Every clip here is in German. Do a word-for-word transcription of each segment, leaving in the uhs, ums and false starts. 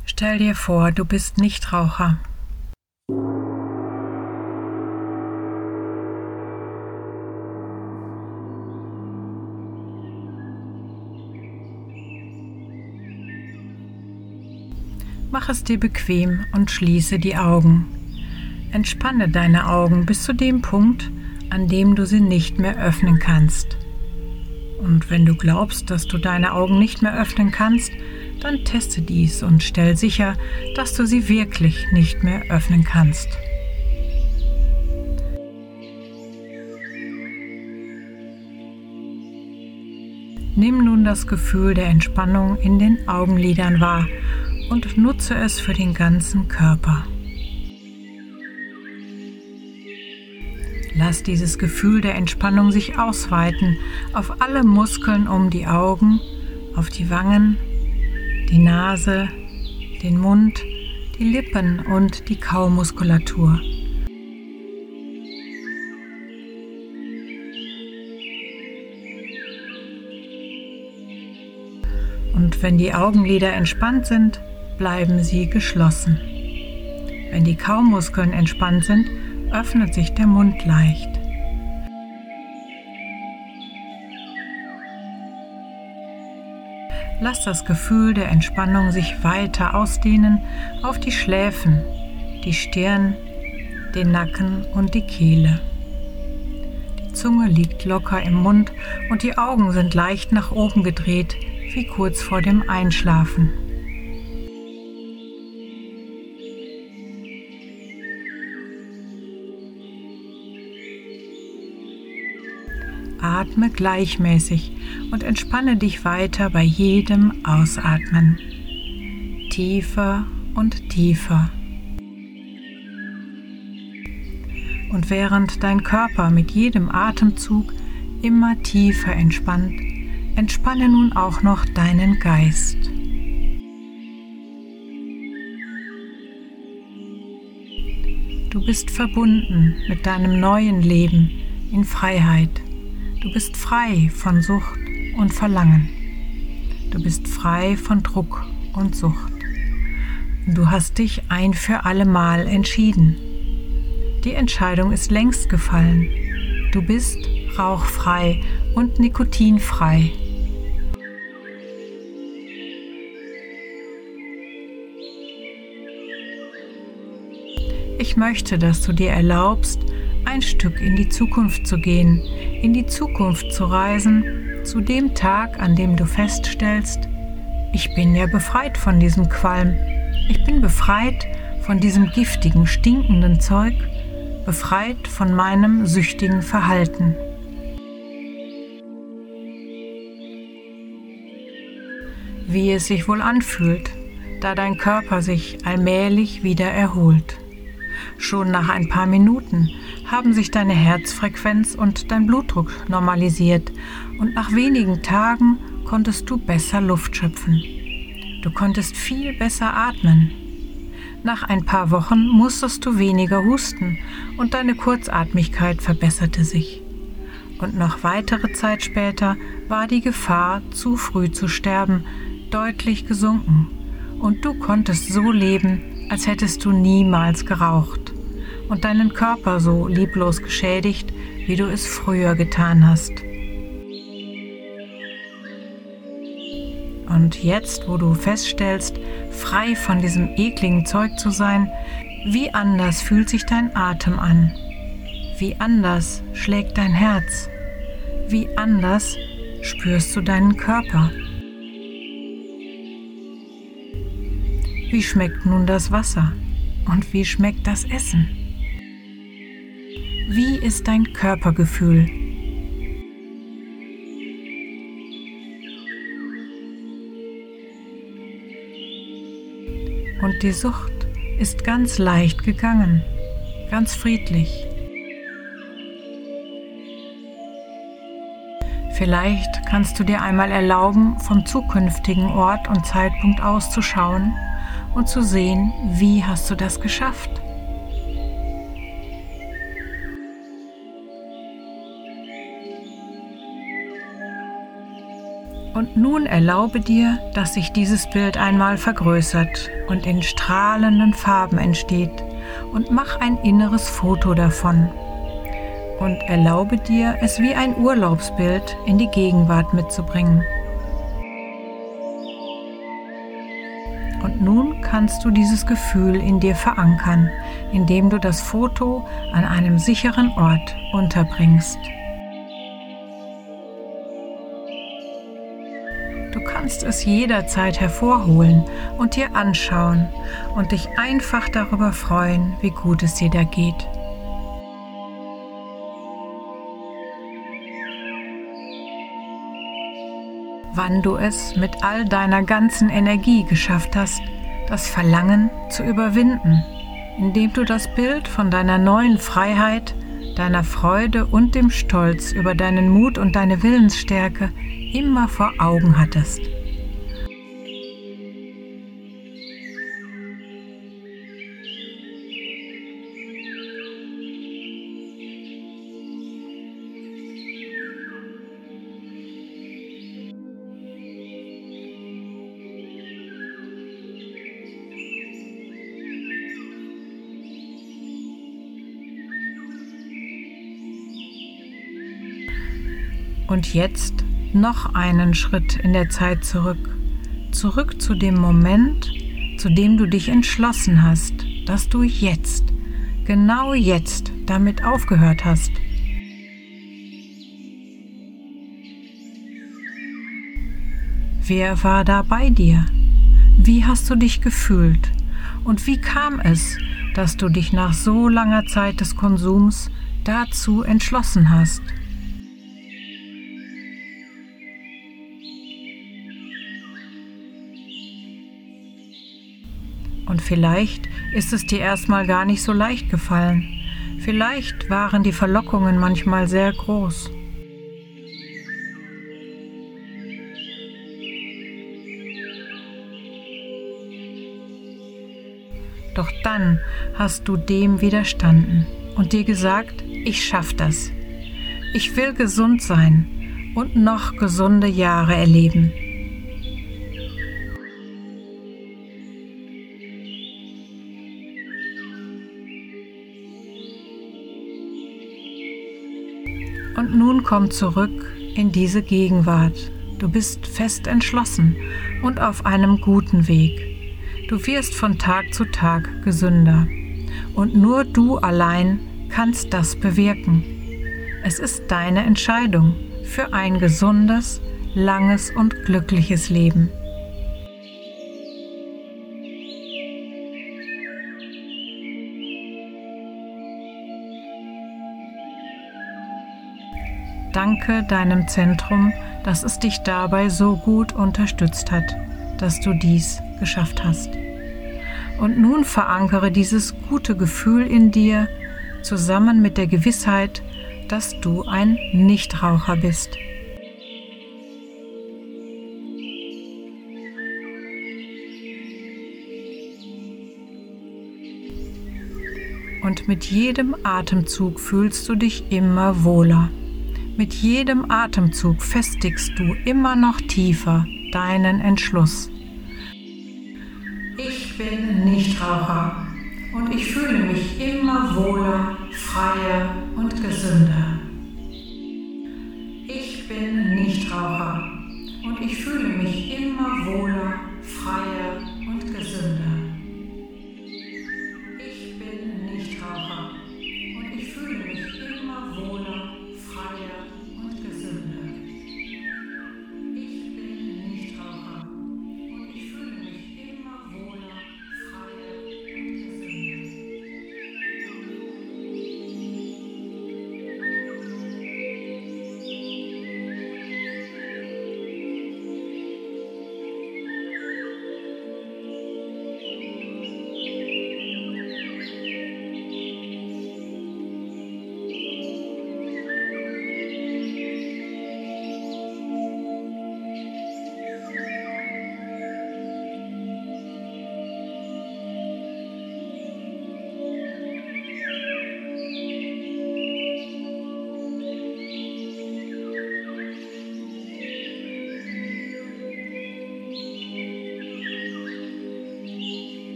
Stell dir vor, du bist Nichtraucher. Mach es dir bequem und schließe die Augen. Entspanne deine Augen bis zu dem Punkt, an dem du sie nicht mehr öffnen kannst. Und wenn du glaubst, dass du deine Augen nicht mehr öffnen kannst, dann teste dies und stell sicher, dass du sie wirklich nicht mehr öffnen kannst. Nimm nun das Gefühl der Entspannung in den Augenlidern wahr und nutze es für den ganzen Körper. Lass dieses Gefühl der Entspannung sich ausweiten auf alle Muskeln um die Augen, auf die Wangen, die Nase, den Mund, die Lippen und die Kaumuskulatur. Und wenn die Augenlider entspannt sind, bleiben sie geschlossen. Wenn die Kaumuskeln entspannt sind, öffnet sich der Mund leicht. Lass das Gefühl der Entspannung sich weiter ausdehnen auf die Schläfen, die Stirn, den Nacken und die Kehle. Die Zunge liegt locker im Mund und die Augen sind leicht nach oben gedreht, wie kurz vor dem Einschlafen. Atme gleichmäßig und entspanne dich weiter bei jedem Ausatmen. Tiefer und tiefer. Und während dein Körper mit jedem Atemzug immer tiefer entspannt, entspanne nun auch noch deinen Geist. Du bist verbunden mit deinem neuen Leben in Freiheit. Du bist frei von Sucht und Verlangen. Du bist frei von Druck und Sucht. Du hast dich ein für alle Mal entschieden. Die Entscheidung ist längst gefallen. Du bist rauchfrei und nikotinfrei. Ich möchte, dass du dir erlaubst, ein Stück in die Zukunft zu gehen, in die Zukunft zu reisen, zu dem Tag, an dem du feststellst, ich bin ja befreit von diesem Qualm, ich bin befreit von diesem giftigen, stinkenden Zeug, befreit von meinem süchtigen Verhalten. Wie es sich wohl anfühlt, da dein Körper sich allmählich wieder erholt. Schon nach ein paar Minuten haben sich deine Herzfrequenz und dein Blutdruck normalisiert und nach wenigen Tagen konntest du besser Luft schöpfen. Du konntest viel besser atmen. Nach ein paar Wochen musstest du weniger husten und deine Kurzatmigkeit verbesserte sich. Und noch weitere Zeit später war die Gefahr, zu früh zu sterben, deutlich gesunken und du konntest so leben, als hättest du niemals geraucht und deinen Körper so lieblos geschädigt, wie du es früher getan hast. Und jetzt, wo du feststellst, frei von diesem ekligen Zeug zu sein, wie anders fühlt sich dein Atem an? Wie anders schlägt dein Herz? Wie anders spürst du deinen Körper? Wie schmeckt nun das Wasser? Und wie schmeckt das Essen? Wie ist dein Körpergefühl? Und die Sucht ist ganz leicht gegangen, ganz friedlich. Vielleicht kannst du dir einmal erlauben, vom zukünftigen Ort und Zeitpunkt aus zu schauen und zu sehen, wie hast du das geschafft? Und nun erlaube dir, dass sich dieses Bild einmal vergrößert und in strahlenden Farben entsteht, und mach ein inneres Foto davon. Und erlaube dir, es wie ein Urlaubsbild in die Gegenwart mitzubringen. Und nun kannst du dieses Gefühl in dir verankern, indem du das Foto an einem sicheren Ort unterbringst. Du kannst es jederzeit hervorholen und dir anschauen und dich einfach darüber freuen, wie gut es dir da geht. Wann du es mit all deiner ganzen Energie geschafft hast, das Verlangen zu überwinden, indem du das Bild von deiner neuen Freiheit, deiner Freude und dem Stolz über deinen Mut und deine Willensstärke immer vor Augen hattest. Und jetzt noch einen Schritt in der Zeit zurück, zurück zu dem Moment, zu dem du dich entschlossen hast, dass du jetzt, genau jetzt, damit aufgehört hast. Wer war da bei dir? Wie hast du dich gefühlt? Und wie kam es, dass du dich nach so langer Zeit des Konsums dazu entschlossen hast? Und vielleicht ist es dir erstmal gar nicht so leicht gefallen. Vielleicht waren die Verlockungen manchmal sehr groß. Doch dann hast du dem widerstanden und dir gesagt, ich schaff das. Ich will gesund sein und noch gesunde Jahre erleben. Und nun komm zurück in diese Gegenwart. Du bist fest entschlossen und auf einem guten Weg. Du wirst von Tag zu Tag gesünder. Und nur du allein kannst das bewirken. Es ist deine Entscheidung für ein gesundes, langes und glückliches Leben. Danke deinem Zentrum, dass es dich dabei so gut unterstützt hat, dass du dies geschafft hast. Und nun verankere dieses gute Gefühl in dir zusammen mit der Gewissheit, dass du ein Nichtraucher bist. Und mit jedem Atemzug fühlst du dich immer wohler. Mit jedem Atemzug festigst du immer noch tiefer deinen Entschluss. Ich bin Nichtraucher und ich fühle mich immer wohler, freier und gesünder. Ich bin Nichtraucher und ich fühle mich immer wohler, freier und gesünder. Ich bin Nichtraucher und ich fühle mich immer wohler, freier und gesünder. Ich bin Nichtraucher und ich fühle mich immer wohler, freier und gesünder.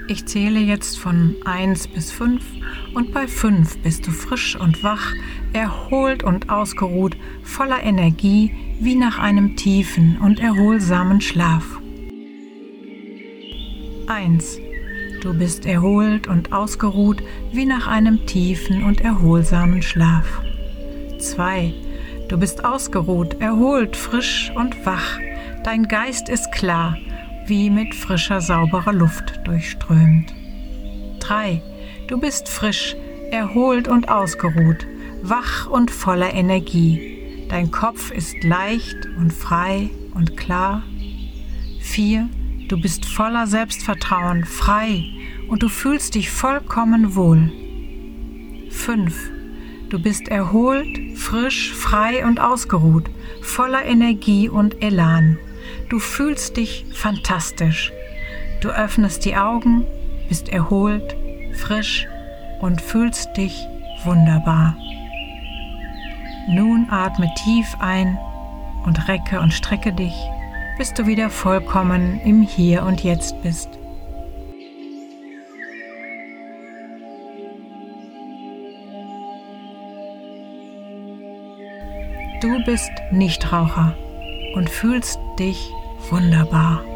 Ich zähle jetzt von eins bis fünf und bei fünf bist du frisch und wach, erholt und ausgeruht, voller Energie wie nach einem tiefen und erholsamen Schlaf. eins. Du bist erholt und ausgeruht wie nach einem tiefen und erholsamen Schlaf. zwei. Du bist ausgeruht, erholt, frisch und wach. Dein Geist ist klar, wie mit frischer, sauberer Luft durchströmt. drei. Du bist frisch, erholt und ausgeruht, wach und voller Energie. Dein Kopf ist leicht und frei und klar. vier. Du bist voller Selbstvertrauen, frei und du fühlst dich vollkommen wohl. fünf. Du bist erholt, frisch, frei und ausgeruht, voller Energie und Elan. Du fühlst dich fantastisch. Du öffnest die Augen, bist erholt, frisch und fühlst dich wunderbar. Nun atme tief ein und recke und strecke dich, bis du wieder vollkommen im Hier und Jetzt bist. Du bist Nichtraucher und fühlst dich wunderbar.